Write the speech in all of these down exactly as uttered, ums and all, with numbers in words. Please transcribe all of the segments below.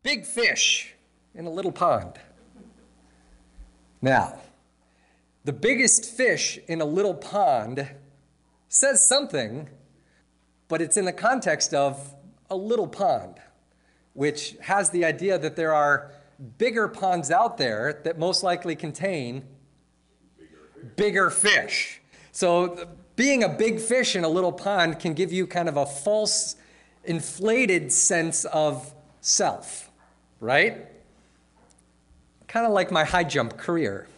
big fish in a little pond. Now, the biggest fish in a little pond says something, but it's in the context of a little pond, which has the idea that there are bigger ponds out there that most likely contain bigger fish. So being a big fish in a little pond can give you kind of a false, inflated sense of self, right? Kind of like my high jump career.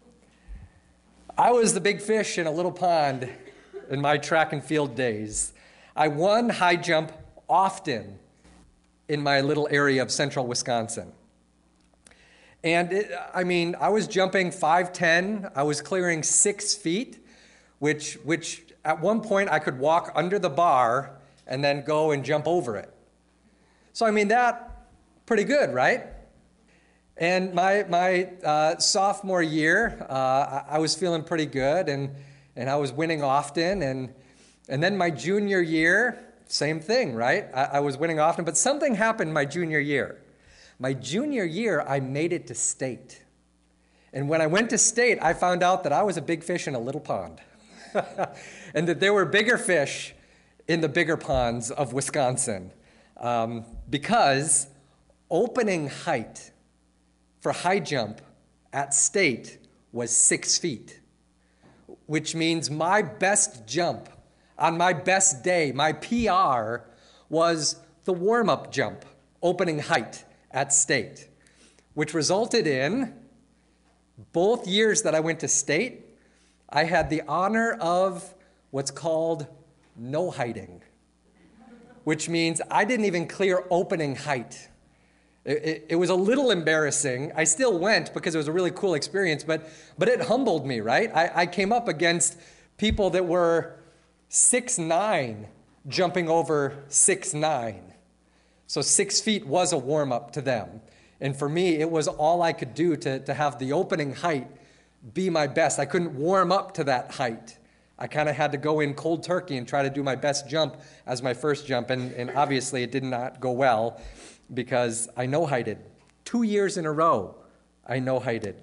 I was the big fish in a little pond in my track and field days. I won high jump often in my little area of central Wisconsin. And it, I mean, I was jumping five ten. I was clearing six feet, which, which at one point I could walk under the bar and then go and jump over it. So, I mean, that, pretty good, right? And my my uh, sophomore year, uh, I, I was feeling pretty good, and, and I was winning often. And, and then my junior year, same thing, right? I, I was winning often, but something happened my junior year. My junior year, I made it to state. And when I went to state, I found out that I was a big fish in a little pond. And that there were bigger fish in the bigger ponds of Wisconsin. Um, because opening height for high jump at state was six feet. Which means my best jump on my best day, my P R, was the warm-up jump, opening height at state, which resulted in both years that I went to state, I had the honor of what's called no heighting, which means I didn't even clear opening height. It, it, it was a little embarrassing. I still went because it was a really cool experience, but, but it humbled me, right? I, I came up against people that were six nine jumping over six nine. So six feet was a warm-up to them. And for me, it was all I could do to, to have the opening height be my best. I couldn't warm up to that height. I kind of had to go in cold turkey and try to do my best jump as my first jump. And, and obviously, it did not go well because I no-heighted. Two years in a row, I no-heighted.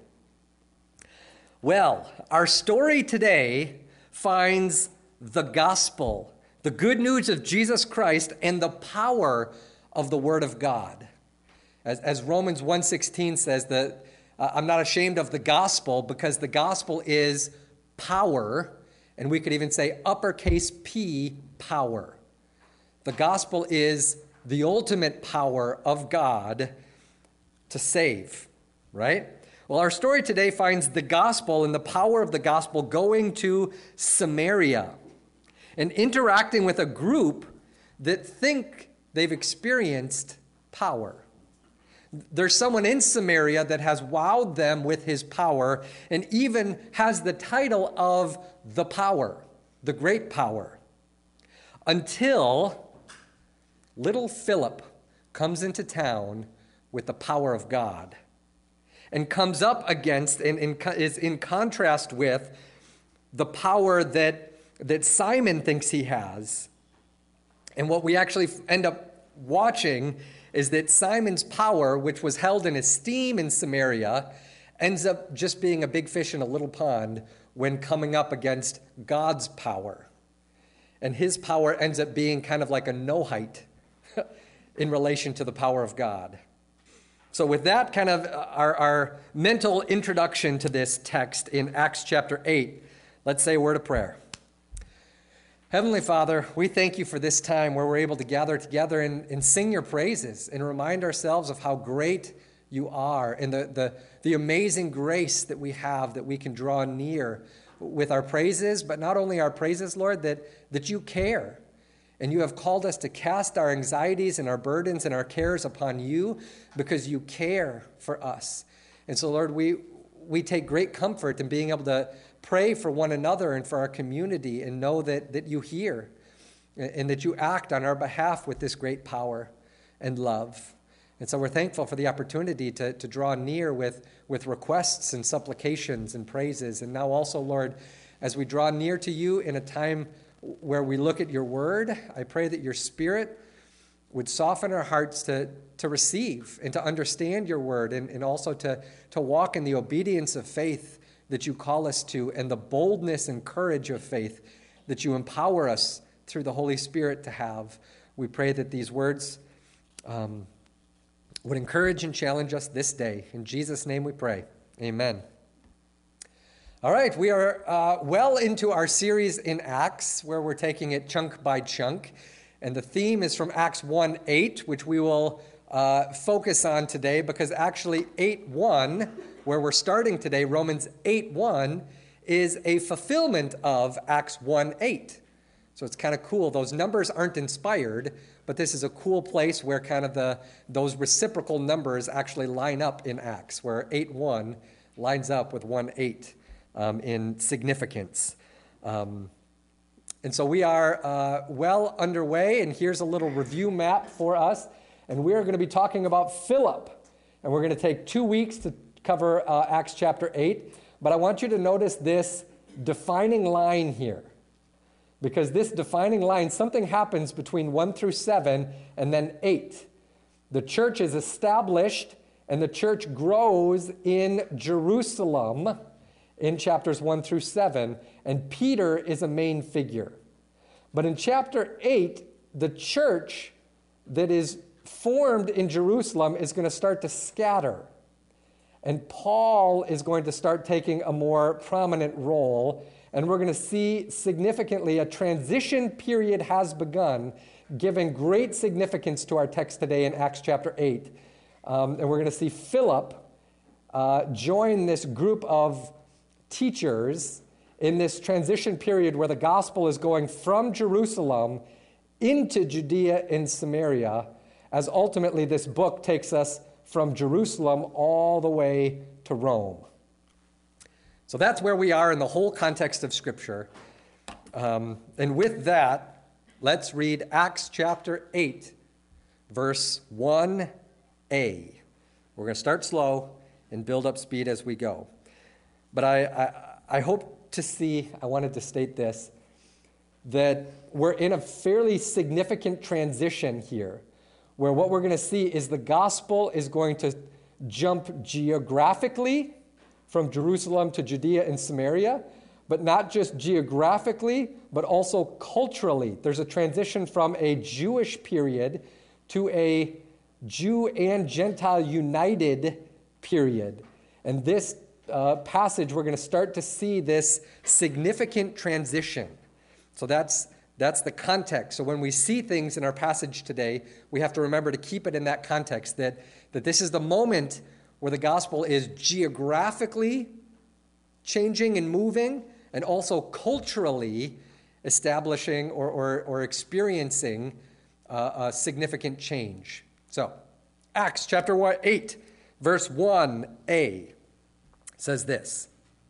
Well, our story today finds the gospel, the good news of Jesus Christ, and the power of the Word of God. As, as Romans one sixteen says, that uh, I'm not ashamed of the gospel because the gospel is power, and we could even say uppercase P, power. The gospel is the ultimate power of God to save, right? Well, our story today finds the gospel and the power of the gospel going to Samaria and interacting with a group that think they've experienced power. There's someone in Samaria that has wowed them with his power and even has the title of the power, the great power, until little Philip comes into town with the power of God and comes up against and, and is in contrast with the power that, that Simon thinks he has. And what we actually end up watching is that Simon's power, which was held in esteem in Samaria, ends up just being a big fish in a little pond when coming up against God's power. And his power ends up being kind of like a no-height in relation to the power of God. So with that kind of our, our mental introduction to this text in Acts chapter eight, let's say a word of prayer. Heavenly Father, we thank you for this time where we're able to gather together and, and sing your praises and remind ourselves of how great you are and the, the, the amazing grace that we have that we can draw near with our praises, but not only our praises, Lord, that, that you care. And you have called us to cast our anxieties and our burdens and our cares upon you because you care for us. And so, Lord, we we take great comfort in being able to pray for one another and for our community and know that, that you hear and that you act on our behalf with this great power and love. And so we're thankful for the opportunity to, to draw near with, with requests and supplications and praises. And now also, Lord, as we draw near to you in a time where we look at your word, I pray that your Spirit would soften our hearts to, to receive and to understand your word, and, and also to, to walk in the obedience of faith that you call us to, and the boldness and courage of faith that you empower us through the Holy Spirit to have. We pray that these words um, would encourage and challenge us this day. In Jesus' name we pray. Amen. All right, we are uh, well into our series in Acts, where we're taking it chunk by chunk. And the theme is from Acts one eight, which we will uh, focus on today, because actually eight one, where we're starting today, Romans eight one, is a fulfillment of Acts one eight. So it's kind of cool. Those numbers aren't inspired, but this is a cool place where kind of the those reciprocal numbers actually line up in Acts, where eight one lines up with one eight um, in significance. Um, and so we are uh, well underway, and here's a little review map for us. And we are going to be talking about Philip. And we're going to take two weeks to cover uh, Acts chapter eight. But I want you to notice this defining line here. Because this defining line, something happens between one through seven and then eight. The church is established and the church grows in Jerusalem in chapters one through seven, and Peter is a main figure. But in chapter eight, the church that is formed in Jerusalem is going to start to scatter. And Paul is going to start taking a more prominent role. And we're going to see significantly a transition period has begun, giving great significance to our text today in Acts chapter eight. Um, and we're going to see Philip uh, join this group of teachers in this transition period where the gospel is going from Jerusalem into Judea and Samaria, as ultimately this book takes us from Jerusalem all the way to Rome. So that's where we are in the whole context of Scripture. Um, and with that, let's read Acts chapter eight, verse one a. We're going to start slow and build up speed as we go. But I, I, I hope to see, I wanted to state this, that we're in a fairly significant transition here, where what we're going to see is the gospel is going to jump geographically from Jerusalem to Judea and Samaria, but not just geographically, but also culturally. There's a transition from a Jewish period to a Jew and Gentile united period. And this uh, passage, we're going to start to see this significant transition. So that's That's the context. So when we see things in our passage today, we have to remember to keep it in that context, that, that this is the moment where the gospel is geographically changing and moving, and also culturally establishing or, or, or experiencing uh, a significant change. So, Acts chapter eight, verse one a says this: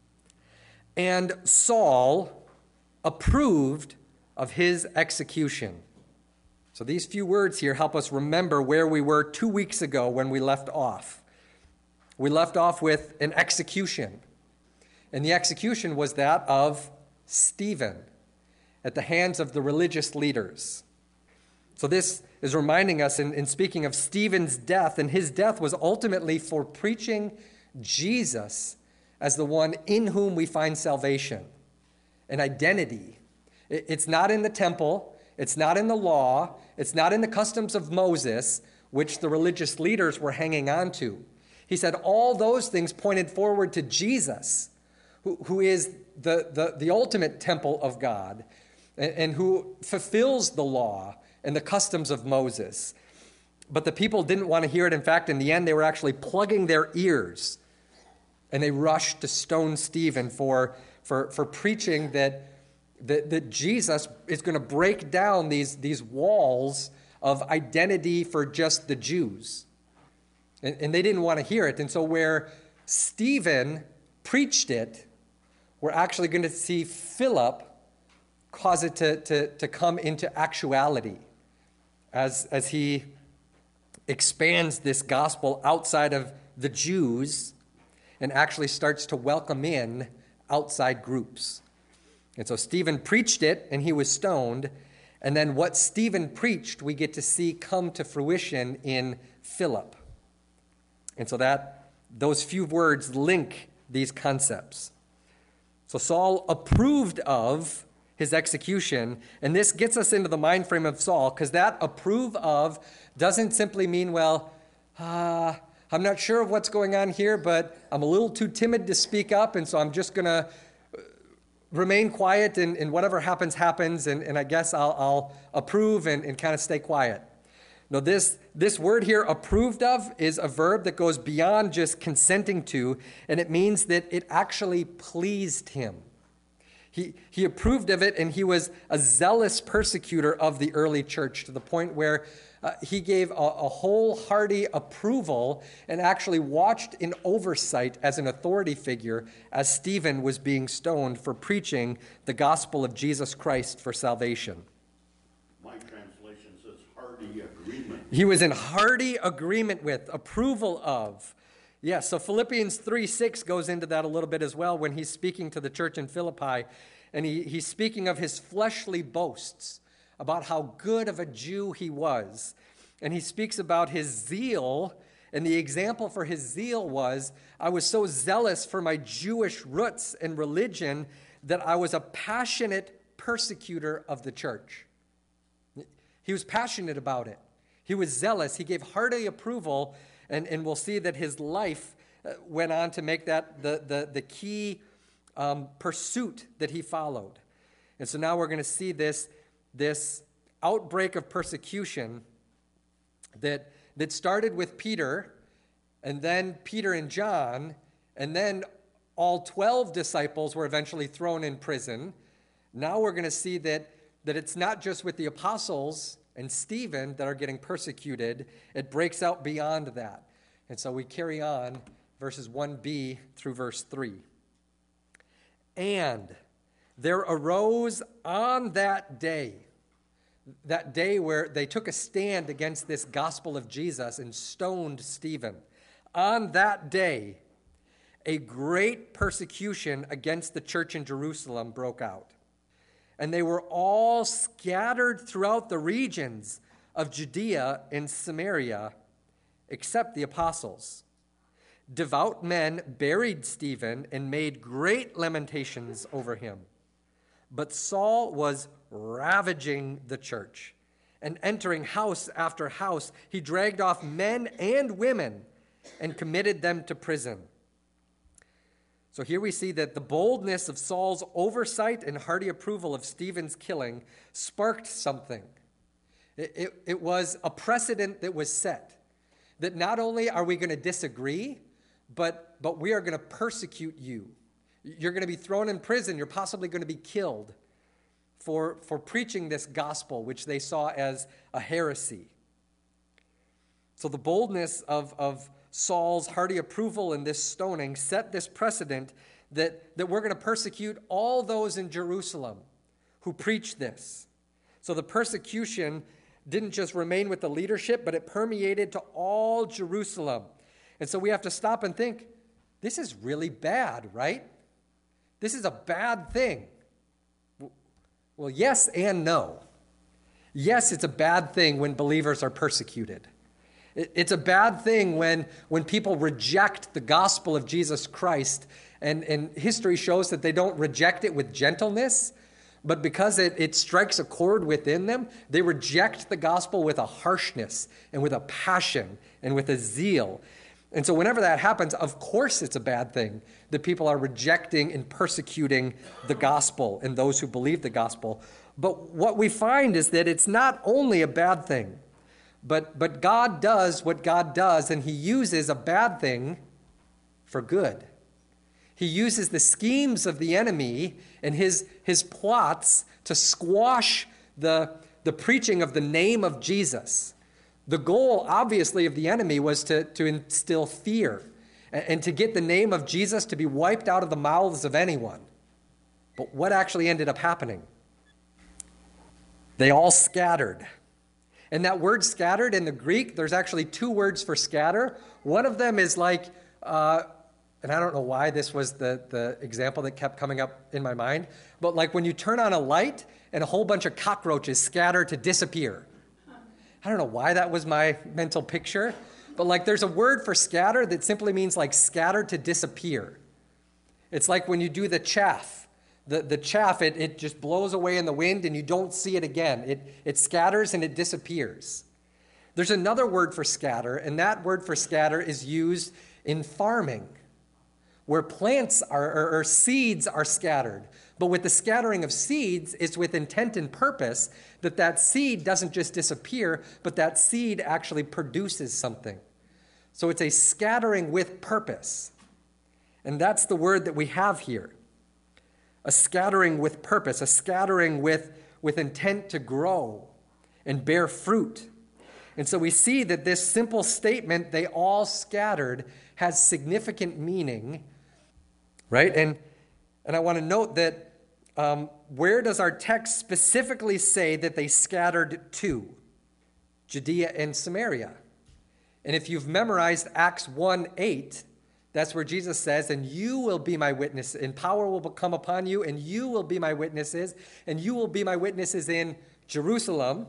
"And Saul approved of his execution." So these few words here help us remember where we were two weeks ago when we left off. We left off with an execution. And the execution was that of Stephen at the hands of the religious leaders. So this is reminding us in, in speaking of Stephen's death, and his death was ultimately for preaching Jesus as the one in whom we find salvation, an identity. It's not in the temple, it's not in the law, it's not in the customs of Moses, which the religious leaders were hanging on to. He said all those things pointed forward to Jesus, who, who is the, the, the ultimate temple of God, and, and who fulfills the law and the customs of Moses. But the people didn't want to hear it. In fact, in the end, they were actually plugging their ears, and they rushed to stone Stephen for, for, for preaching that That, that Jesus is going to break down these, these walls of identity for just the Jews. And, and they didn't want to hear it. And so where Stephen preached it, we're actually going to see Philip cause it to, to, to come into actuality as, as he expands this gospel outside of the Jews and actually starts to welcome in outside groups. And so Stephen preached it, and he was stoned. And then what Stephen preached, we get to see come to fruition in Philip. And so that those few words link these concepts. So Saul approved of his execution, and this gets us into the mind frame of Saul, because that approve of doesn't simply mean, well, uh, I'm not sure of what's going on here, but I'm a little too timid to speak up, and so I'm just going to remain quiet, and, and whatever happens, happens, and, and I guess I'll, I'll approve and, and kind of stay quiet. No, this, this word here, approved of, is a verb that goes beyond just consenting to, and it means that it actually pleased him. He, he approved of it, and he was a zealous persecutor of the early church to the point where uh, he gave a, a wholehearted approval and actually watched in oversight as an authority figure as Stephen was being stoned for preaching the gospel of Jesus Christ for salvation. My translation says hearty agreement. He was in hearty agreement with, approval of. Yeah, so Philippians three six goes into that a little bit as well when he's speaking to the church in Philippi. And he, he's speaking of his fleshly boasts, about how good of a Jew he was. And he speaks about his zeal, and the example for his zeal was, I was so zealous for my Jewish roots and religion that I was a passionate persecutor of the church. He was passionate about it. He was zealous. He gave hearty approval, and, and we'll see that his life went on to make that the, the, the key um, pursuit that he followed. And so now we're going to see this, this outbreak of persecution that, that started with Peter, and then Peter and John, and then all twelve disciples were eventually thrown in prison. Now we're going to see that, that it's not just with the apostles and Stephen that are getting persecuted. It breaks out beyond that. And so we carry on verses one b through verse three. And there arose on that day, that day where they took a stand against this gospel of Jesus and stoned Stephen. On that day, a great persecution against the church in Jerusalem broke out. And they were all scattered throughout the regions of Judea and Samaria, except the apostles. Devout men buried Stephen and made great lamentations over him. But Saul was ravaging the church, and entering house after house, he dragged off men and women and committed them to prison. So here we see that the boldness of Saul's oversight and hearty approval of Stephen's killing sparked something. It, it, it was a precedent that was set, that not only are we going to disagree, but, but we are going to persecute you. You're going to be thrown in prison. You're possibly going to be killed for, for preaching this gospel, which they saw as a heresy. So the boldness of, of Saul's hearty approval in this stoning set this precedent that, that we're going to persecute all those in Jerusalem who preach this. So the persecution didn't just remain with the leadership, but it permeated to all Jerusalem. And so we have to stop and think, this is really bad, right? This is a bad thing. Well, yes and no. Yes, it's a bad thing when believers are persecuted. It's a bad thing when, when people reject the gospel of Jesus Christ, and, and history shows that they don't reject it with gentleness, but because it, it strikes a chord within them, they reject the gospel with a harshness and with a passion and with a zeal. And so whenever that happens, of course it's a bad thing that people are rejecting and persecuting the gospel and those who believe the gospel. But what we find is that it's not only a bad thing, but, but God does what God does, and he uses a bad thing for good. He uses the schemes of the enemy and his, his plots to squash the, the preaching of the name of Jesus. The goal, obviously, of the enemy was to, to instill fear and, and to get the name of Jesus to be wiped out of the mouths of anyone. But what actually ended up happening? They all scattered. And that word scattered in the Greek, there's actually two words for scatter. One of them is like, uh, and I don't know why this was the, the example that kept coming up in my mind, but like when you turn on a light and a whole bunch of cockroaches scatter to disappear. I don't know why that was my mental picture, but like there's a word for scatter that simply means like scatter to disappear. It's like when you do the chaff. The, the chaff, it, it just blows away in the wind and you don't see it again. It, it scatters and it disappears. There's another word for scatter, and that word for scatter is used in farming, where plants are, or, or seeds are scattered. But with the scattering of seeds, it's with intent and purpose that that seed doesn't just disappear, but that seed actually produces something. So it's a scattering with purpose. And that's the word that we have here. A scattering with purpose, a scattering with, with intent to grow and bear fruit. And so we see that this simple statement, they all scattered, has significant meaning, right? And, and I want to note that um, where does our text specifically say that they scattered to? Judea and Samaria. And if you've memorized Acts one eight, that's where Jesus says, and you will be my witness, and power will come upon you, and you will be my witnesses, and you will be my witnesses in Jerusalem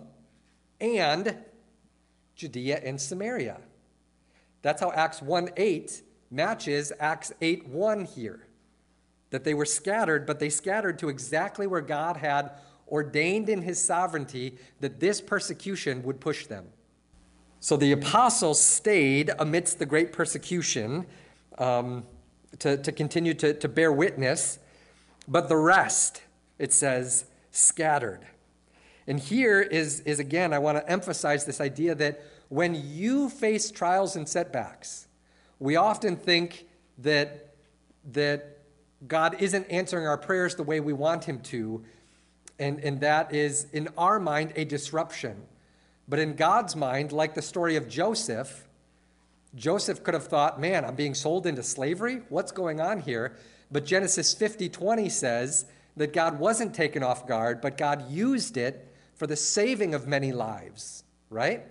and Judea and Samaria. That's how Acts one eight matches Acts eight one here. That they were scattered, but they scattered to exactly where God had ordained in his sovereignty that this persecution would push them. So the apostles stayed amidst the great persecution um, to, to continue to, to bear witness, but the rest, it says, scattered. And here is, is again, I want to emphasize this idea that when you face trials and setbacks, we often think that, that God isn't answering our prayers the way we want him to, and, and that is, in our mind, a disruption. But in God's mind, like the story of Joseph, Joseph could have thought, man, I'm being sold into slavery? What's going on here? But Genesis fifty twenty says that God wasn't taken off guard, but God used it for the saving of many lives, right?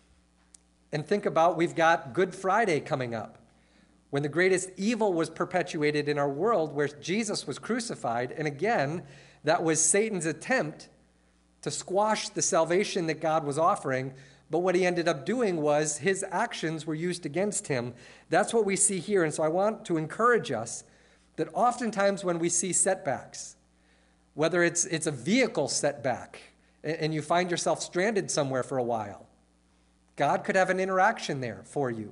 And think about, we've got Good Friday coming up, when the greatest evil was perpetuated in our world, where Jesus was crucified. And again, that was Satan's attempt to squash the salvation that God was offering. But what he ended up doing was his actions were used against him. That's what we see here. And so I want to encourage us that oftentimes when we see setbacks, whether it's, it's a vehicle setback and you find yourself stranded somewhere for a while, God could have an interaction there for you.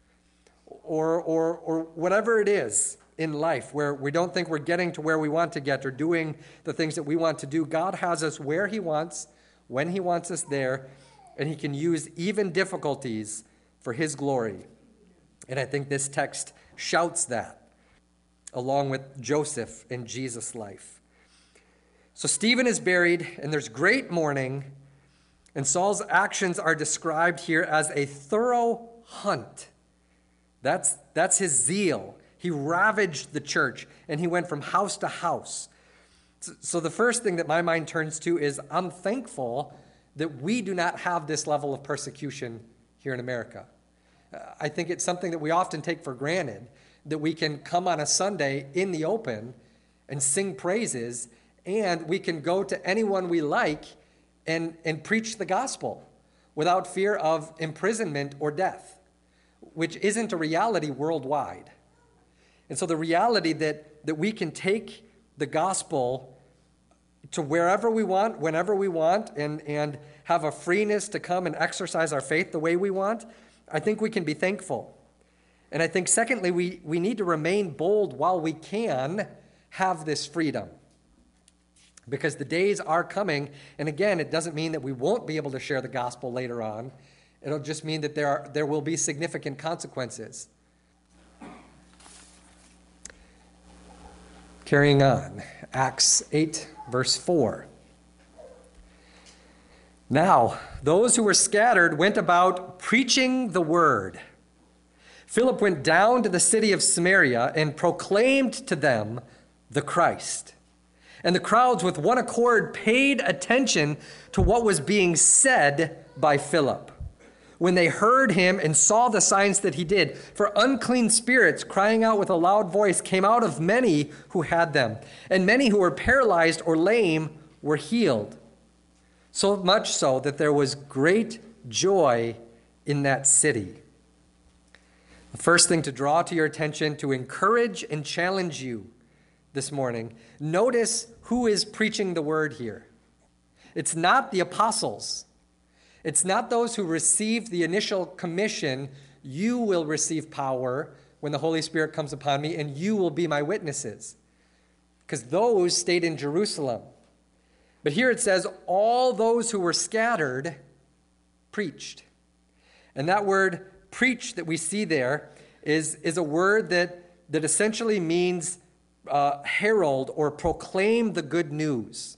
Or, or, or whatever it is in life where we don't think we're getting to where we want to get or doing the things that we want to do, God has us where he wants, when he wants us there, and he can use even difficulties for his glory. And I think this text shouts that, along with Joseph in Jesus' life. So Stephen is buried, and there's great mourning, and Saul's actions are described here as a thorough hunt. That's, that's his zeal. He ravaged the church, and he went from house to house. So the first thing that my mind turns to is, I'm thankful that we do not have this level of persecution here in America. I think it's something that we often take for granted, that we can come on a Sunday in the open and sing praises, and we can go to anyone we like and, and preach the gospel without fear of imprisonment or death, which isn't a reality worldwide. And so the reality that, that we can take the gospel to wherever we want, whenever we want, and, and have a freeness to come and exercise our faith the way we want, I think we can be thankful. And I think, secondly, we, we need to remain bold while we can have this freedom. Because the days are coming, and again, it doesn't mean that we won't be able to share the gospel later on. It'll just mean that there are, there will be significant consequences. Carrying on, Acts eight, verse four. Now, those who were scattered went about preaching the word. Philip went down to the city of Samaria and proclaimed to them the Christ. And the crowds with one accord paid attention to what was being said by Philip when they heard him and saw the signs that he did. For unclean spirits, crying out with a loud voice, came out of many who had them, and many who were paralyzed or lame were healed. So much so that there was great joy in that city. The first thing to draw to your attention, to encourage and challenge you this morning, notice who is preaching the word here. It's not the apostles. It's not those who received the initial commission, you will receive power when the Holy Spirit comes upon me, and you will be my witnesses. Because those stayed in Jerusalem. But here it says, all those who were scattered preached. And that word preach that we see there is, is a word that, that essentially means uh, herald or proclaim the good news.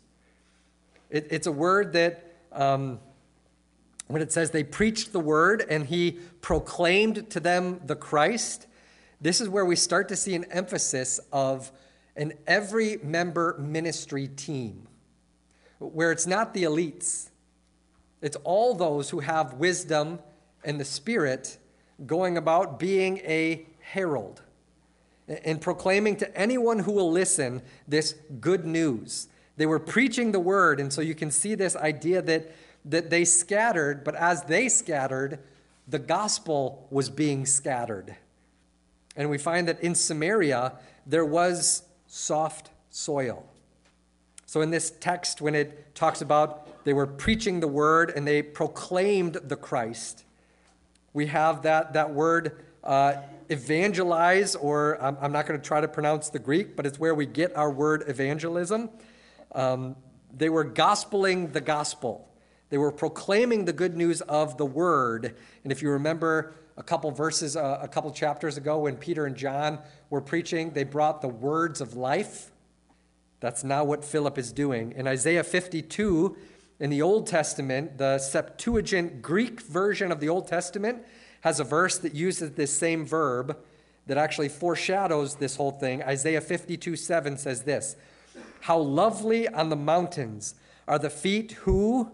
It, it's a word that, um, when it says they preached the word and he proclaimed to them the Christ, this is where we start to see an emphasis of an every member ministry team, where it's not the elites. It's all those who have wisdom and the Spirit going about being a herald and proclaiming to anyone who will listen this good news. They were preaching the word, and so you can see this idea that, that they scattered, but as they scattered, the gospel was being scattered. And we find that in Samaria, there was soft soil. So in this text, when it talks about they were preaching the word and they proclaimed the Christ, we have that, that word uh, evangelize, or I'm, I'm not going to try to pronounce the Greek, but it's where we get our word evangelism. Um, they were gospeling the gospel. They were proclaiming the good news of the word. And if you remember a couple verses, uh, a couple chapters ago, when Peter and John were preaching, they brought the words of life. That's now what Philip is doing. In Isaiah fifty-two, in the Old Testament, the Septuagint Greek version of the Old Testament has a verse that uses this same verb that actually foreshadows this whole thing. Isaiah fifty-two seven says this, "How lovely on the mountains are the feet who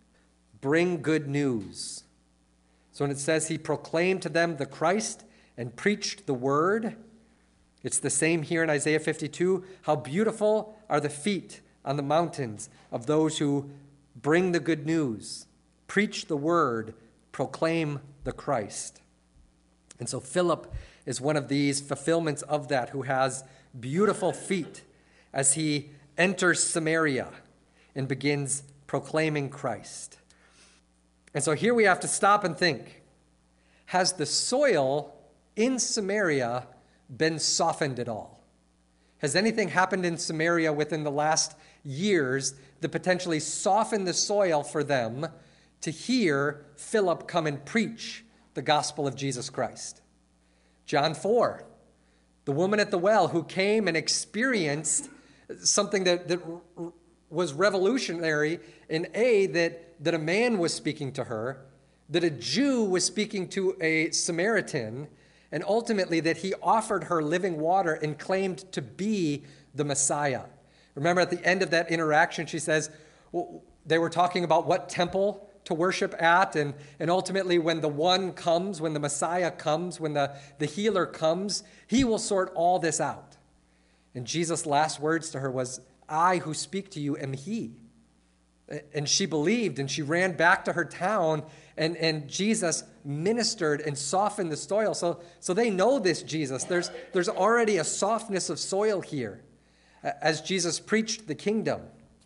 bring good news." So when it says he proclaimed to them the Christ and preached the word, it's the same here in Isaiah fifty-two. How beautiful are the feet on the mountains of those who bring the good news, preach the word, proclaim the Christ. And so Philip is one of these fulfillments of that, who has beautiful feet as he enters Samaria and begins proclaiming Christ. And so here we have to stop and think, has the soil in Samaria been softened at all? Has anything happened in Samaria within the last years that potentially softened the soil for them to hear Philip come and preach the gospel of Jesus Christ? John four, the woman at the well who came and experienced something that, that was revolutionary in A, that, that a man was speaking to her, that a Jew was speaking to a Samaritan, and ultimately that he offered her living water and claimed to be the Messiah. Remember at the end of that interaction, she says, well, they were talking about what temple to worship at, and, and ultimately when the one comes, when the Messiah comes, when the, the healer comes, he will sort all this out. And Jesus' last words to her was, "I who speak to you am he." And she believed, and she ran back to her town, and, and Jesus ministered and softened the soil. So, so they know this Jesus. There's, there's already a softness of soil here as Jesus preached the kingdom.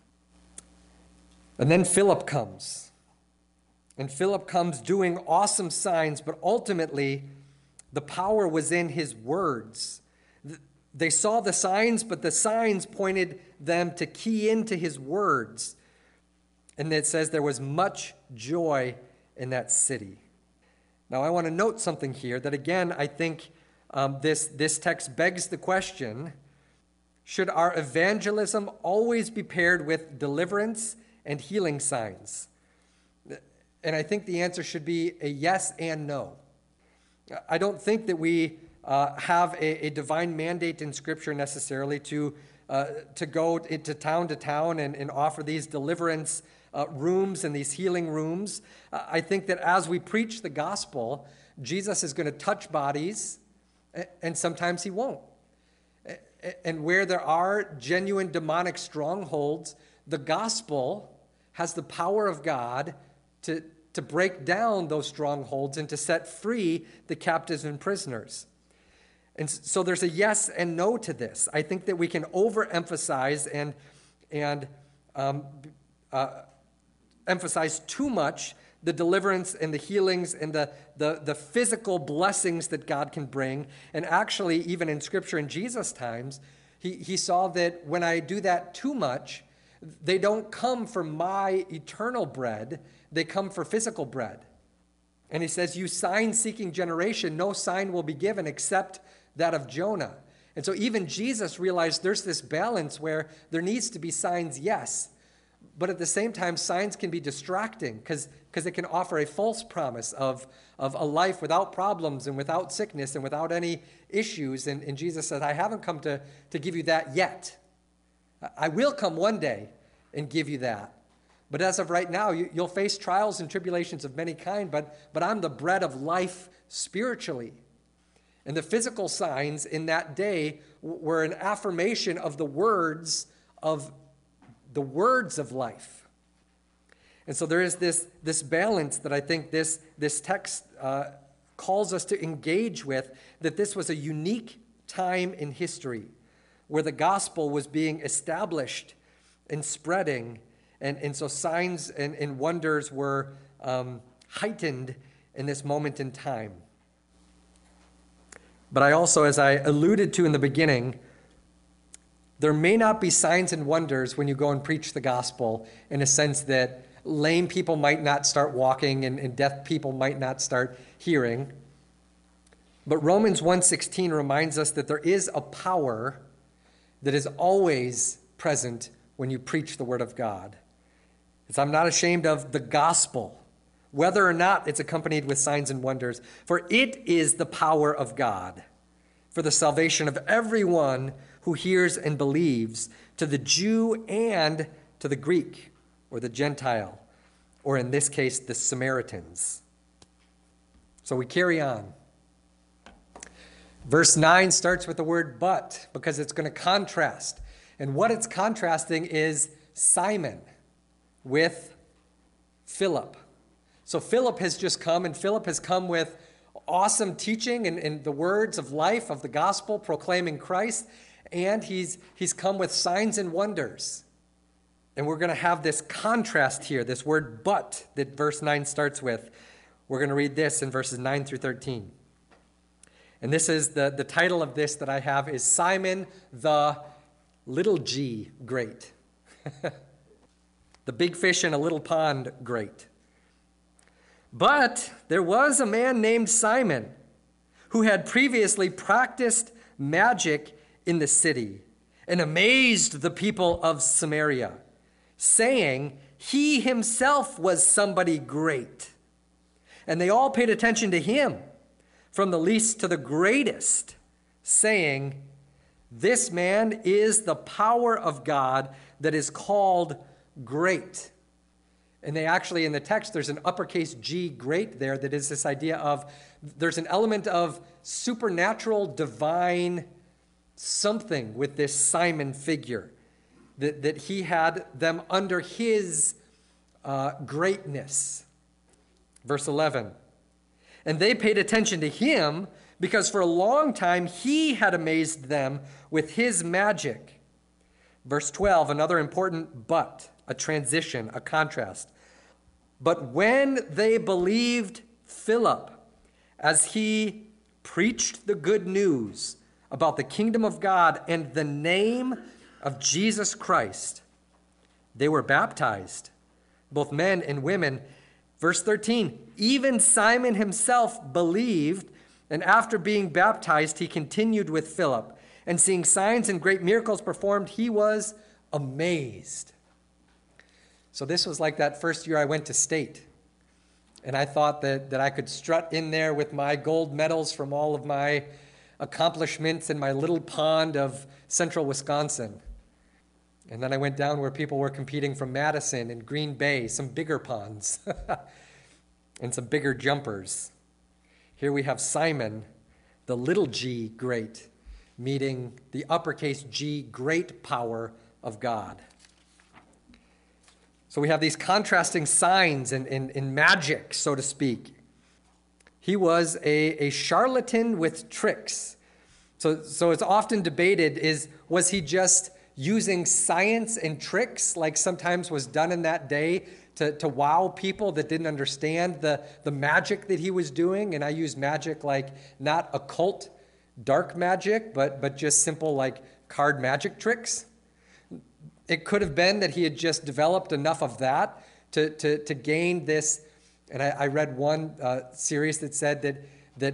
And then Philip comes. And Philip comes doing awesome signs, but ultimately the power was in his words. They saw the signs, but the signs pointed them to key into his words. And it says there was much joy in that city. Now, I want to note something here that, again, I think um, this, this text begs the question, should our evangelism always be paired with deliverance and healing signs? And I think the answer should be a yes and no. I don't think that we uh, have a, a divine mandate in Scripture necessarily to, uh, to go to town to town and, and offer these deliverance Uh, rooms and these healing rooms. Uh, I think that as we preach the gospel, Jesus is going to touch bodies, and sometimes he won't. And where there are genuine demonic strongholds, the gospel has the power of God to, to break down those strongholds and to set free the captives and prisoners. And so there's a yes and no to this. I think that we can overemphasize and, and um, uh, emphasize too much the deliverance and the healings and the, the, the physical blessings that God can bring. And actually, even in Scripture in Jesus' times, he, he saw that when I do that too much, they don't come for my eternal bread, they come for physical bread. And he says, you sign-seeking generation, no sign will be given except that of Jonah. And so even Jesus realized there's this balance where there needs to be signs, yes, but at the same time, signs can be distracting because because it can offer a false promise of, of a life without problems and without sickness and without any issues. And, and Jesus said, I haven't come to, to give you that yet. I will come one day and give you that. But as of right now, you, you'll face trials and tribulations of many kind, but, but I'm the bread of life spiritually. And the physical signs in that day were an affirmation of the words of the words of life. And so there is this, this balance that I think this, this text uh, calls us to engage with, that this was a unique time in history where the gospel was being established and spreading. And, and so signs and, and wonders were um, heightened in this moment in time. But I also, as I alluded to in the beginning, there may not be signs and wonders when you go and preach the gospel, in a sense that lame people might not start walking and, and deaf people might not start hearing. But Romans one sixteen reminds us that there is a power that is always present when you preach the word of God. It's, I'm not ashamed of the gospel, whether or not it's accompanied with signs and wonders, for it is the power of God for the salvation of everyone who hears and believes, to the Jew and to the Greek, or the Gentile, or in this case, the Samaritans. So we carry on. Verse nine starts with the word but, because it's going to contrast. And what it's contrasting is Simon with Philip. So Philip has just come, and Philip has come with awesome teaching and, and the words of life of the gospel, proclaiming Christ, and he's, he's come with signs and wonders. And we're going to have this contrast here, this word but that verse nine starts with. We're going to read this in verses nine through thirteen. And this is the, the title of this that I have is Simon the Little G Great. The big fish in a little pond great. But there was a man named Simon who had previously practiced magic in the city and amazed the people of Samaria, saying he himself was somebody great. And they all paid attention to him, from the least to the greatest, saying, this man is the power of God that is called great. And they actually, in the text, there's an uppercase G, great, there, that is this idea of, there's an element of supernatural, divine something with this Simon figure. That, that he had them under his uh, greatness. Verse eleven. And they paid attention to him because for a long time he had amazed them with his magic. Verse twelve, another important but, a transition, a contrast. But when they believed Philip as he preached the good news about the kingdom of God and the name of Jesus Christ, they were baptized, both men and women. Verse thirteen, even Simon himself believed, and after being baptized, he continued with Philip, and seeing signs and great miracles performed, he was amazed. So this was like that first year I went to state, and I thought that, that I could strut in there with my gold medals from all of my accomplishments in my little pond of central Wisconsin. And then I went down where people were competing from Madison and Green Bay, some bigger ponds and some bigger jumpers. Here we have Simon, the little g great, meeting the uppercase G great power of God. So we have these contrasting signs in, in, in magic, so to speak. He was a, a charlatan with tricks. So, so it's often debated, is was he just using science and tricks like sometimes was done in that day to, to wow people that didn't understand the, the magic that he was doing? And I use magic like not occult, dark magic, but, but just simple like card magic tricks. It could have been that he had just developed enough of that to, to, to gain this. And I, I read one uh, series that said that, that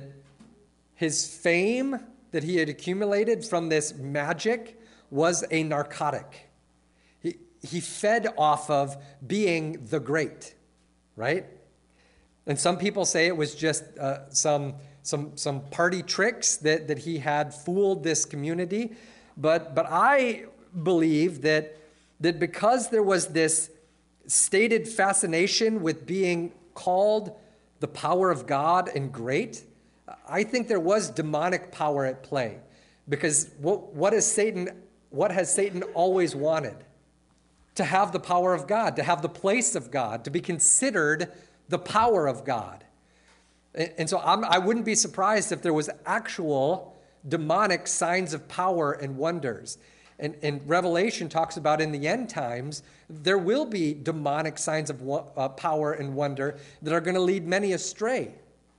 his fame that he had accumulated from this magic was a narcotic. He, he fed off of being the great, right? And some people say it was just uh, some, some, some party tricks that, that he had fooled this community. But, but I believe that, that because there was this stated fascination with being called the power of God and great, I think there was demonic power at play. Because what, what is Satan, what has Satan always wanted? To have the power of God, to have the place of God, to be considered the power of God. And, and so I'm, I wouldn't be surprised if there was actual demonic signs of power and wonders. And, and Revelation talks about in the end times, there will be demonic signs of uh, power and wonder that are going to lead many astray.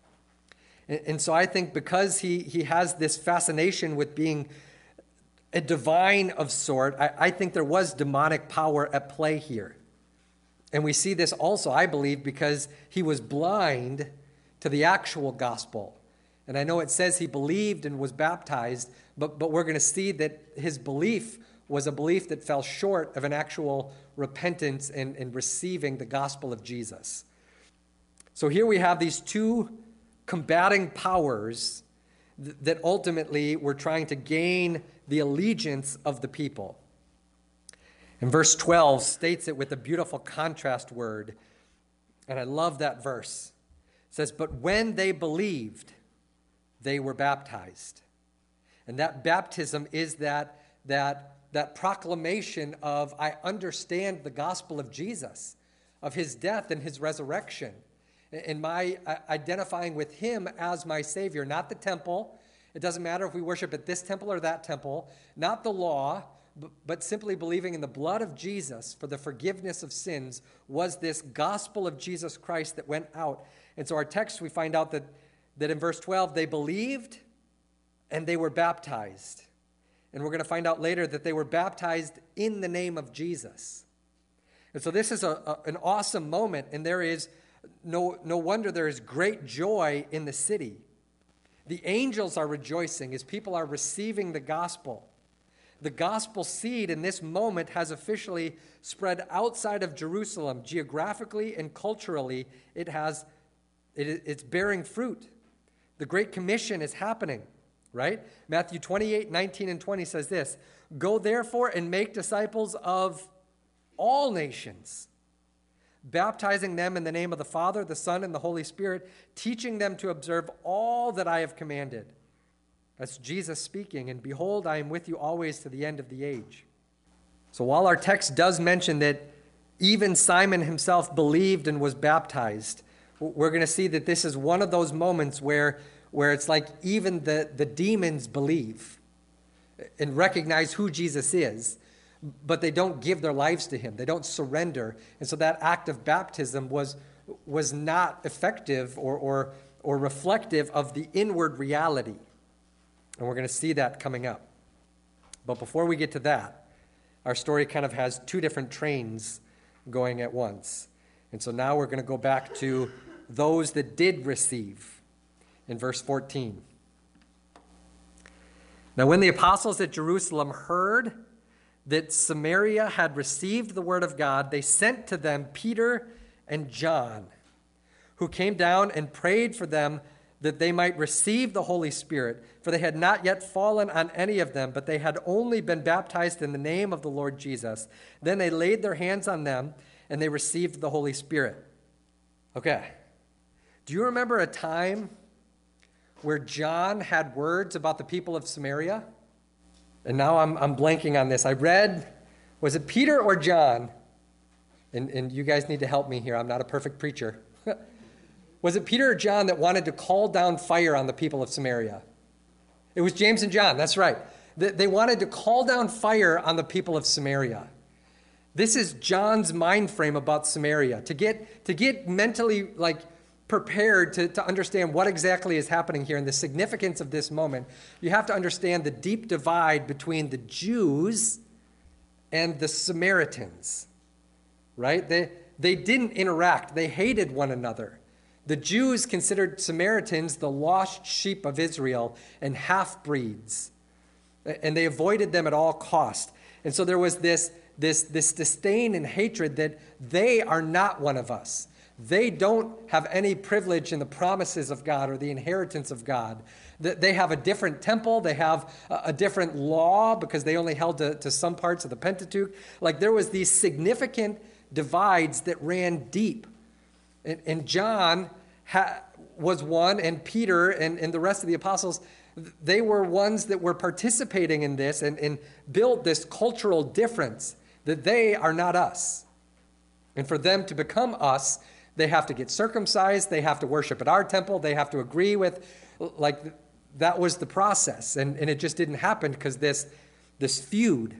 And, and so I think because he, he has this fascination with being a divine of sort, I, I think there was demonic power at play here. And we see this also, I believe, because he was blind to the actual gospel. And I know it says he believed and was baptized, but, but we're going to see that his belief was a belief that fell short of an actual repentance and, and receiving the gospel of Jesus. So here we have these two combating powers th- that ultimately were trying to gain the allegiance of the people. And verse twelve states it with a beautiful contrast word, and I love that verse. It says, "But when they believed, they were baptized." And that baptism is that, that, that proclamation of, I understand the gospel of Jesus, of his death and his resurrection, and my identifying with him as my Savior, not the temple. It doesn't matter if we worship at this temple or that temple, not the law, but simply believing in the blood of Jesus for the forgiveness of sins was this gospel of Jesus Christ that went out. And so our text, we find out that, that in verse twelve, they believed and they were baptized. And we're going to find out later that they were baptized in the name of Jesus. And so this is a, a, an awesome moment, and there is no, no wonder there is great joy in the city. The angels are rejoicing as people are receiving the gospel. The gospel seed in this moment has officially spread outside of Jerusalem. Geographically and culturally, it has, it, it's bearing fruit. The Great Commission is happening, right? Matthew twenty-eight, nineteen, and twenty says this, "Go therefore and make disciples of all nations, baptizing them in the name of the Father, the Son, and the Holy Spirit, teaching them to observe all that I have commanded." That's Jesus speaking, "And behold, I am with you always to the end of the age." So while our text does mention that even Simon himself believed and was baptized, we're going to see that this is one of those moments where, where it's like even the, the demons believe and recognize who Jesus is, but they don't give their lives to him. They don't surrender. And so that act of baptism was, was not effective or, or, or reflective of the inward reality. And we're going to see that coming up. But before we get to that, our story kind of has two different trains going at once. And so now we're going to go back to those that did receive in verse fourteen. "Now when the apostles at Jerusalem heard that Samaria had received the word of God, they sent to them Peter and John, who came down and prayed for them that they might receive the Holy Spirit, for they had not yet fallen on any of them, but they had only been baptized in the name of the Lord Jesus. Then they laid their hands on them, and they received the Holy Spirit." Okay. Do you remember a time where John had words about the people of Samaria? And now I'm, I'm blanking on this. I read, was it Peter or John? and, and you guys need to help me here. I'm not a perfect preacher. Was it Peter or John that wanted to call down fire on the people of Samaria? It was James and John, that's right. They wanted to call down fire on the people of Samaria. This is John's mind frame about Samaria. To get, to get mentally like prepared to, to understand what exactly is happening here and the significance of this moment, you have to understand the deep divide between the Jews and the Samaritans, right? They, they didn't interact. They hated one another. The Jews considered Samaritans the lost sheep of Israel and half-breeds, and they avoided them at all cost. And so there was this, this, this disdain and hatred that they are not one of us. They don't have any privilege in the promises of God or the inheritance of God. They have a different temple. They have a different law because they only held to, to some parts of the Pentateuch. Like there was these significant divides that ran deep. And, and John ha, was one, and Peter and, and the rest of the apostles, they were ones that were participating in this and, and built this cultural difference that they are not us. And for them to become us, they have to get circumcised, they have to worship at our temple, they have to agree with, like, that was the process. And, and it just didn't happen because this, this feud.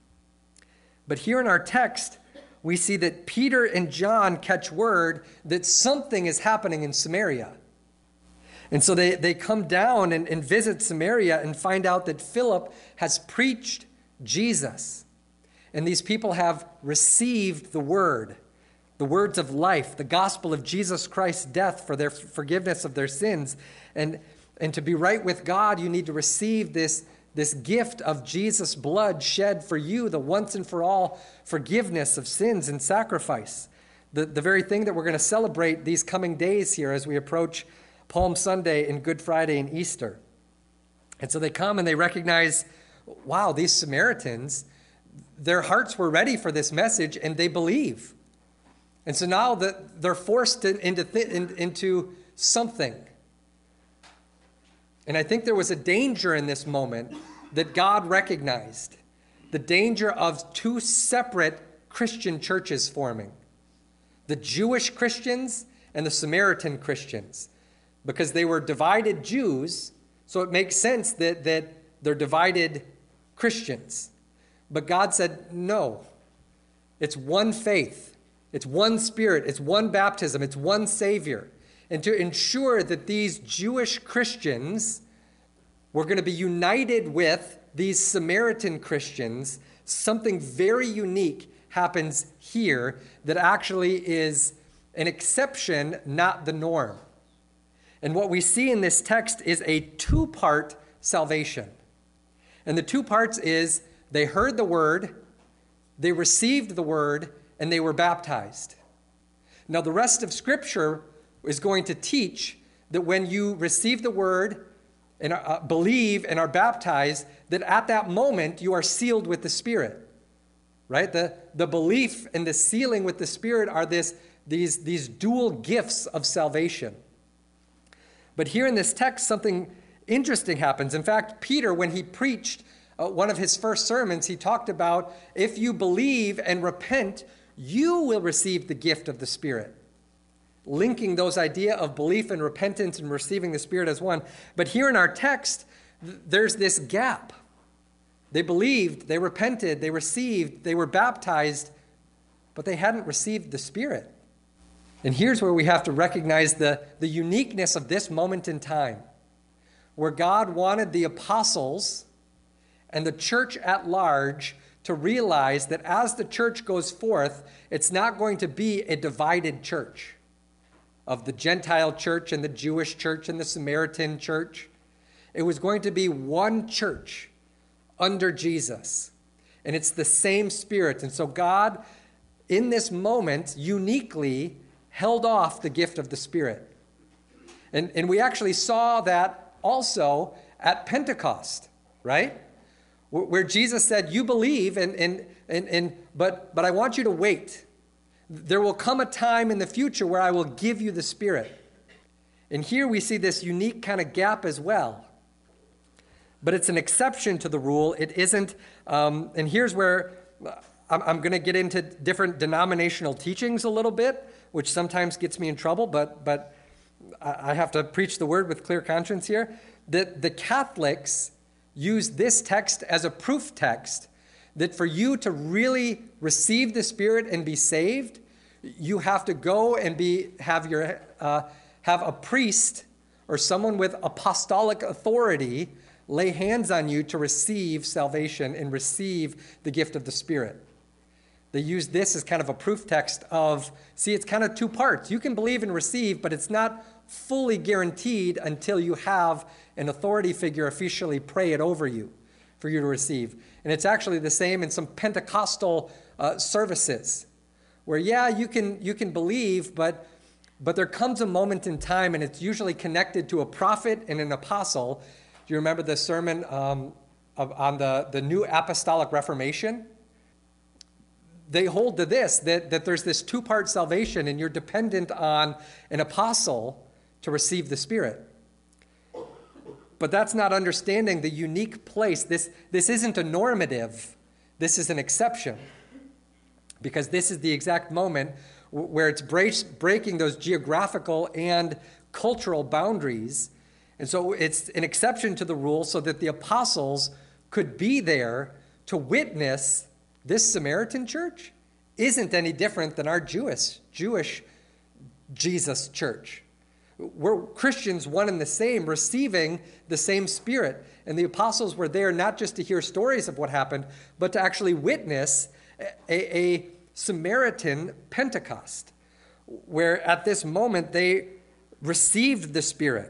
But here in our text, we see that Peter and John catch word that something is happening in Samaria. And so they, they come down and, and visit Samaria and find out that Philip has preached Jesus. And these people have received the word, the words of life, the gospel of Jesus Christ's death for their forgiveness of their sins. And, and to be right with God, you need to receive this This gift of Jesus' blood shed for you, the once and for all forgiveness of sins and sacrifice. The, the very thing that we're going to celebrate these coming days here as we approach Palm Sunday and Good Friday and Easter. And so they come and they recognize, wow, these Samaritans, their hearts were ready for this message and they believe. And so now that they're forced into, th- into something. And I think there was a danger in this moment that God recognized. The danger of two separate Christian churches forming. The Jewish Christians and the Samaritan Christians. Because they were divided Jews, so it makes sense that, that they're divided Christians. But God said, no. It's one faith. It's one Spirit. It's one baptism. It's one Savior. And to ensure that these Jewish Christians were going to be united with these Samaritan Christians, something very unique happens here that actually is an exception, not the norm. And what we see in this text is a two-part salvation. And the two parts is they heard the word, they received the word, and they were baptized. Now the rest of Scripture is going to teach that when you receive the word and uh, believe and are baptized, that at that moment you are sealed with the Spirit, right? The, the belief and the sealing with the Spirit are this, these, these dual gifts of salvation. But here in this text, something interesting happens. In fact, Peter, when he preached uh, one of his first sermons, he talked about if you believe and repent, you will receive the gift of the Spirit. Linking those idea of belief and repentance and receiving the Spirit as one. But here in our text, th- there's this gap. They believed, they repented, they received, they were baptized, but they hadn't received the Spirit. And here's where we have to recognize the, the uniqueness of this moment in time, where God wanted the apostles and the church at large to realize that as the church goes forth, it's not going to be a divided church of the Gentile church and the Jewish church and the Samaritan church. It was going to be one church under Jesus. And it's the same Spirit. And so God, in this moment, uniquely held off the gift of the Spirit. And, and we actually saw that also at Pentecost, right? Where Jesus said, you believe, and, and, and, and but, but I want you to wait. There will come a time in the future where I will give you the Spirit. And here we see this unique kind of gap as well. But it's an exception to the rule. It isn't, um, and here's where I'm, I'm going to get into different denominational teachings a little bit, which sometimes gets me in trouble, but but I have to preach the word with clear conscience here. That the Catholics use this text as a proof text that for you to really receive the Spirit and be saved, you have to go and be have your uh, have a priest or someone with apostolic authority lay hands on you to receive salvation and receive the gift of the Spirit. They use this as kind of a proof text of, see, it's kind of two parts. You can believe and receive, but it's not fully guaranteed until you have an authority figure officially pray it over you for you to receive. And it's actually the same in some Pentecostal uh, services where, yeah, you can you can believe, but but there comes a moment in time, and it's usually connected to a prophet and an apostle. Do you remember the sermon um, of, on the, the New Apostolic Reformation? They hold to this, that, that there's this two-part salvation, and you're dependent on an apostle to receive the Spirit. But that's not understanding the unique place. This, this isn't a normative. This is an exception. Because this is the exact moment where it's breaking those geographical and cultural boundaries. And so it's an exception to the rule so that the apostles could be there to witness this Samaritan church isn't any different than our Jewish, Jewish Jesus church. We're Christians, one and the same, receiving the same Spirit. And the apostles were there not just to hear stories of what happened, but to actually witness a, a Samaritan Pentecost, where at this moment they received the Spirit.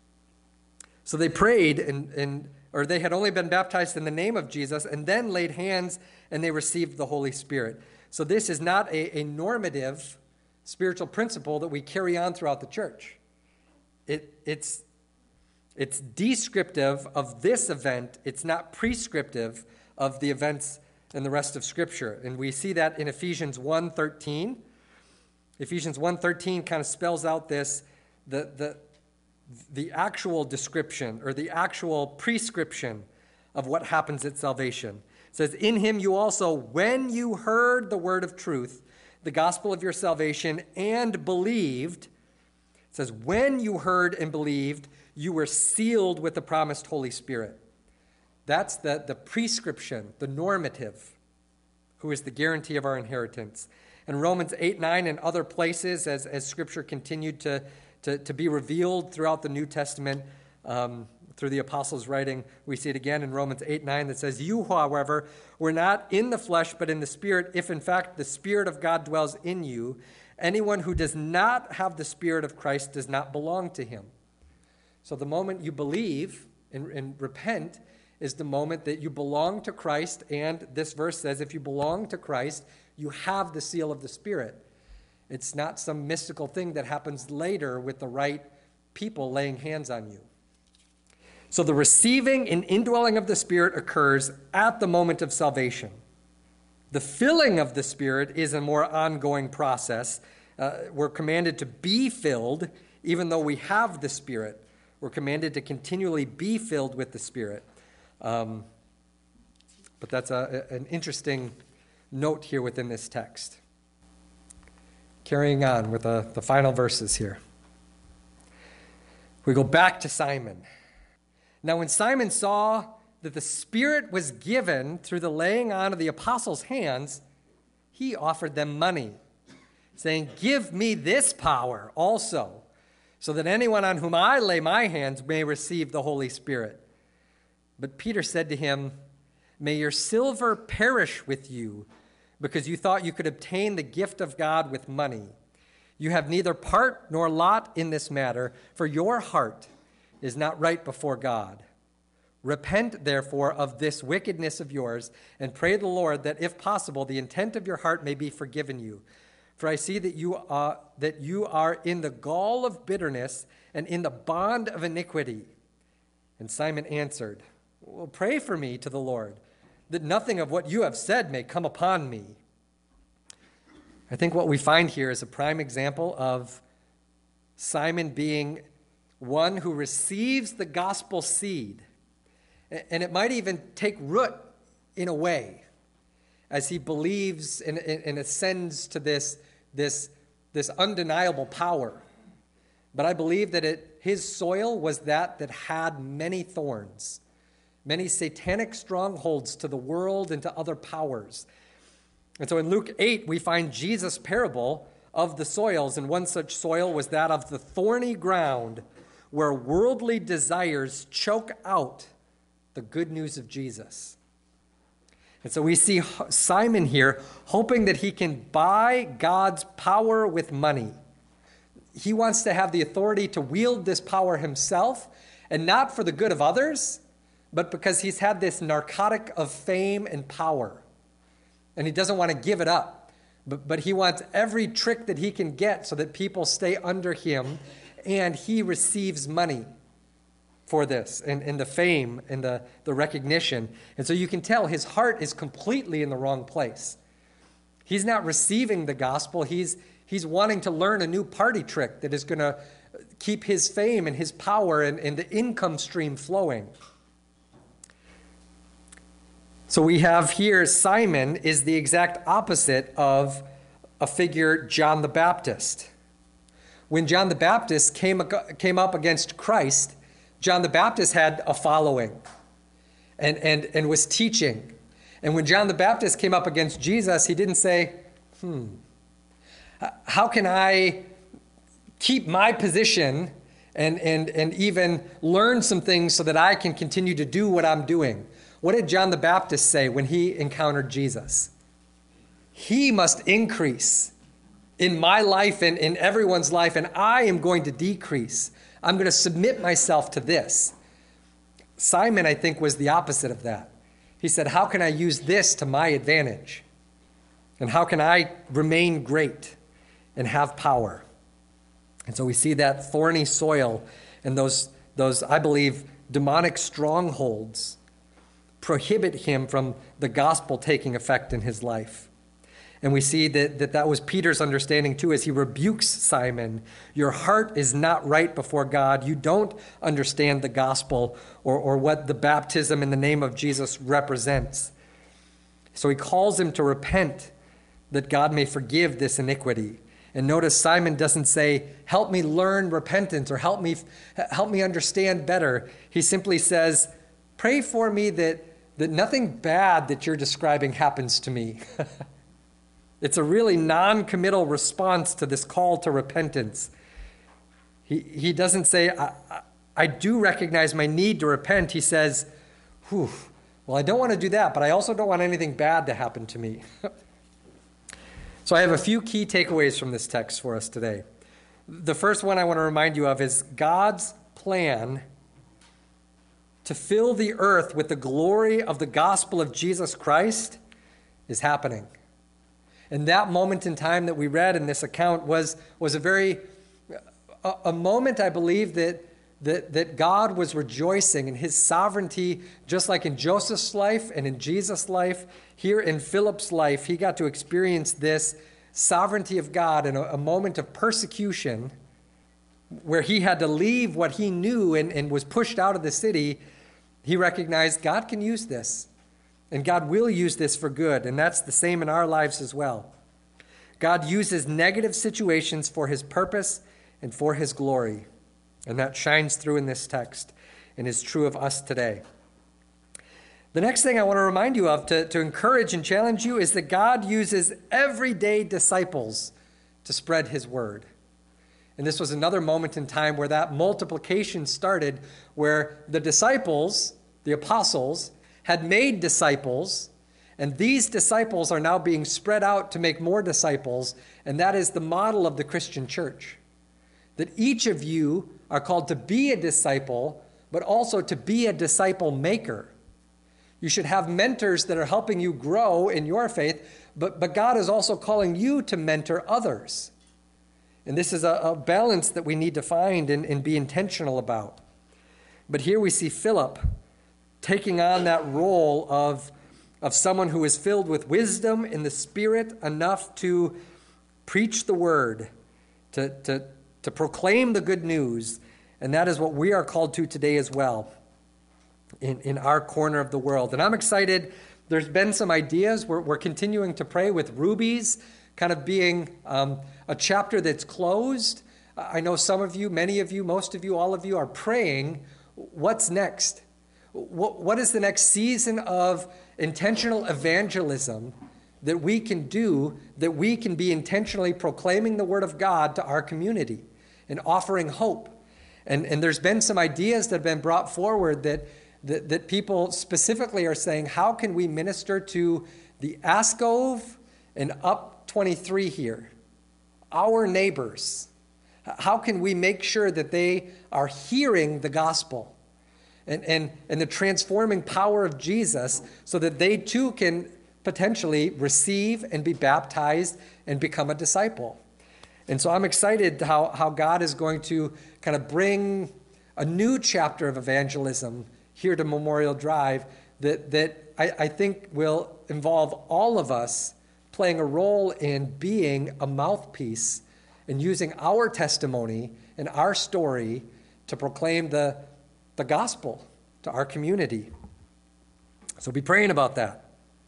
So they prayed, and, and or they had only been baptized in the name of Jesus, and then laid hands, and they received the Holy Spirit. So this is not a, a normative spiritual principle that we carry on throughout the church. It, it's, it's descriptive of this event. It's not prescriptive of the events in the rest of Scripture. And we see that in Ephesians one thirteen. Ephesians one thirteen kind of spells out this, the, the, the actual description or the actual prescription of what happens at salvation. It says, in him you also, when you heard the word of truth, the gospel of your salvation, and believed, it says, when you heard and believed, you were sealed with the promised Holy Spirit. That's the, the prescription, the normative, who is the guarantee of our inheritance. In Romans eight nine and other places, as, as Scripture continued to, to, to be revealed throughout the New Testament, um, through the apostles' writing, we see it again in Romans eight nine that says, you, however, were not in the flesh, but in the Spirit, if in fact the Spirit of God dwells in you. Anyone who does not have the Spirit of Christ does not belong to him. So the moment you believe and, and repent is the moment that you belong to Christ, and this verse says if you belong to Christ, you have the seal of the Spirit. It's not some mystical thing that happens later with the right people laying hands on you. So the receiving and indwelling of the Spirit occurs at the moment of salvation. The filling of the Spirit is a more ongoing process. Uh, we're commanded to be filled, even though we have the Spirit. We're commanded to continually be filled with the Spirit. Um, but that's a, an interesting note here within this text. Carrying on with the, the final verses here. We go back to Simon. Now when Simon saw that the Spirit was given through the laying on of the apostles' hands, he offered them money, saying, give me this power also, so that anyone on whom I lay my hands may receive the Holy Spirit. But Peter said to him, may your silver perish with you, because you thought you could obtain the gift of God with money. You have neither part nor lot in this matter, for your heart is not right before God. Repent, therefore, of this wickedness of yours, and pray the Lord that, if possible, the intent of your heart may be forgiven you. For I see that you are, that you are in the gall of bitterness and in the bond of iniquity. And Simon answered, well, pray for me to the Lord, that nothing of what you have said may come upon me. I think what we find here is a prime example of Simon being one who receives the gospel seed, and it might even take root in a way. as he believes and, and, and ascends to this, this, this undeniable power. But I believe that it, his soil was that that had many thorns, many satanic strongholds to the world and to other powers. And so in Luke eight, we find Jesus' parable of the soils, and one such soil was that of the thorny ground where worldly desires choke out the good news of Jesus. And so we see Simon here hoping that he can buy God's power with money. He wants to have the authority to wield this power himself, and not for the good of others, but because he's had this narcotic of fame and power. And he doesn't want to give it up, but, but he wants every trick that he can get so that people stay under him, and he receives money for this, and, and the fame and the, the recognition. And so you can tell his heart is completely in the wrong place. He's not receiving the gospel. He's, he's wanting to learn a new party trick that is going to keep his fame and his power and, and the income stream flowing. So we have here Simon is the exact opposite of a figure, John the Baptist. When John the Baptist came, came up against Christ, John the Baptist had a following and, and, and was teaching. And when John the Baptist came up against Jesus, he didn't say, hmm, how can I keep my position and, and, and even learn some things so that I can continue to do what I'm doing? What did John the Baptist say when he encountered Jesus? He must increase in my life and in everyone's life, and I am going to decrease. I'm going to submit myself to this. Simon, I think, was the opposite of that. He said, how can I use this to my advantage? And how can I remain great and have power? And so we see that thorny soil and those, those I believe, demonic strongholds prohibit him from the gospel taking effect in his life. And we see that, that that was Peter's understanding too, as he rebukes Simon. Your heart is not right before God. You don't understand the gospel or, or what the baptism in the name of Jesus represents. So he calls him to repent that God may forgive this iniquity. And notice Simon doesn't say, help me learn repentance or help me, help me understand better. He simply says, pray for me that, that nothing bad that you're describing happens to me. It's a really non-committal response to this call to repentance. He, he doesn't say, I, I, I do recognize my need to repent. He says, whew, well, I don't want to do that, but I also don't want anything bad to happen to me. So I have a few key takeaways from this text for us today. The first one I want to remind you of is God's plan to fill the earth with the glory of the gospel of Jesus Christ is happening. And that moment in time that we read in this account was, was a very, a, a moment, I believe, that, that, that God was rejoicing in his sovereignty, just like in Joseph's life and in Jesus' life. Here in Philip's life, he got to experience this sovereignty of God in a, a moment of persecution where he had to leave what he knew and, and was pushed out of the city. He recognized God can use this. And God will use this for good, and that's the same in our lives as well. God uses negative situations for his purpose and for his glory, and that shines through in this text and is true of us today. The next thing I want to remind you of to, to encourage and challenge you is that God uses everyday disciples to spread his word. And this was another moment in time where that multiplication started, where the disciples, the apostles, had made disciples, and these disciples are now being spread out to make more disciples, and that is the model of the Christian church. That each of you are called to be a disciple, but also to be a disciple maker. You should have mentors that are helping you grow in your faith, but, but God is also calling you to mentor others. And this is a, a balance that we need to find and, and be intentional about. But here we see Philip taking on that role of, of someone who is filled with wisdom in the Spirit enough to preach the word, to, to, to proclaim the good news. And that is what we are called to today as well in, in our corner of the world. And I'm excited There's been some ideas. We're, we're continuing to pray with Rubies kind of being um, a chapter that's closed. I know some of you, many of you, most of you, all of you are praying, what's next? What, what is the next season of intentional evangelism that we can do, that we can be intentionally proclaiming the word of God to our community and offering hope? And, and there's been some ideas that have been brought forward that, that, that people specifically are saying, how can we minister to the Ascove and up twenty-three here, our neighbors? How can we make sure that they are hearing the gospel and, and, and the transforming power of Jesus so that they too can potentially receive and be baptized and become a disciple? And so I'm excited how, how God is going to kind of bring a new chapter of evangelism here to Memorial Drive that, that I, I think will involve all of us playing a role in being a mouthpiece and using our testimony and our story to proclaim the, the gospel to our community. So be praying about that.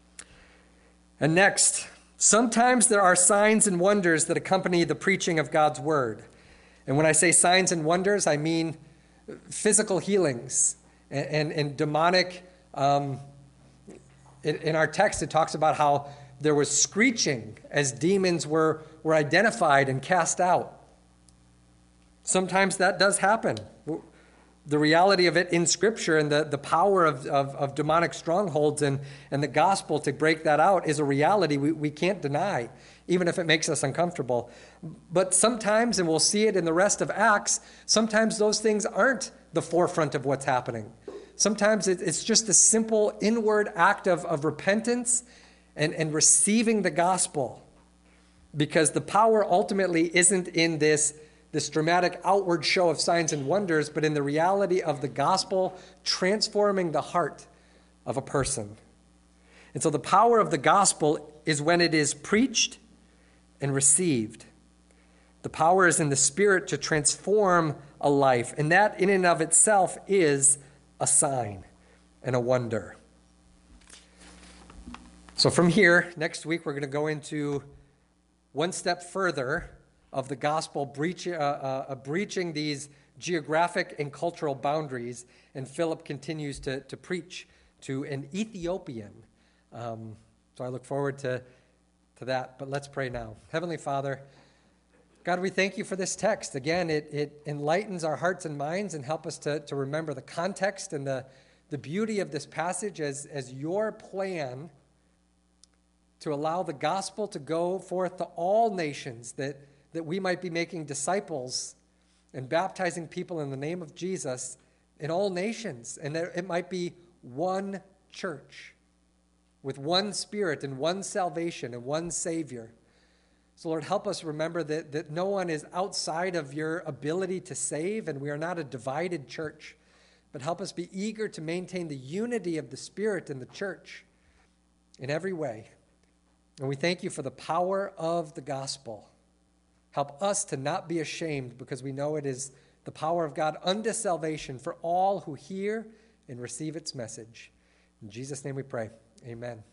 And next, sometimes there are signs and wonders that accompany the preaching of God's word. And when I say signs and wonders, I mean physical healings and, and, and demonic. Um, in, in our text, it talks about how there was screeching as demons were, were identified and cast out. Sometimes that does happen. The reality of it in Scripture and the, the power of, of, of demonic strongholds and, and the gospel to break that out is a reality we, we can't deny, even if it makes us uncomfortable. But sometimes, and we'll see it in the rest of Acts, sometimes those things aren't the forefront of what's happening. Sometimes it, it's just a simple inward act of, of repentance and, and receiving the gospel, because the power ultimately isn't in this this dramatic outward show of signs and wonders, but in the reality of the gospel transforming the heart of a person. And so the power of the gospel is when it is preached and received. The power is in the Spirit to transform a life, and that in and of itself is a sign and a wonder. So from here, next week, we're going to go into one step further of the gospel breach, uh, uh, breaching these geographic and cultural boundaries, and Philip continues to, to preach to an Ethiopian. Um, so I look forward to, to that, but let's pray now. Heavenly Father, God, we thank you for this text. Again, it, it enlightens our hearts and minds and help us to, to remember the context and the, the beauty of this passage as, as your plan to allow the gospel to go forth to all nations, that that we might be making disciples and baptizing people in the name of Jesus in all nations, and that it might be one church with one Spirit and one salvation and one Savior. So Lord, help us remember that, that no one is outside of your ability to save, and we are not a divided church, but help us be eager to maintain the unity of the Spirit in the church in every way. And we thank you for the power of the gospel. Help us to not be ashamed, because we know it is the power of God unto salvation for all who hear and receive its message. In Jesus' name we pray. Amen.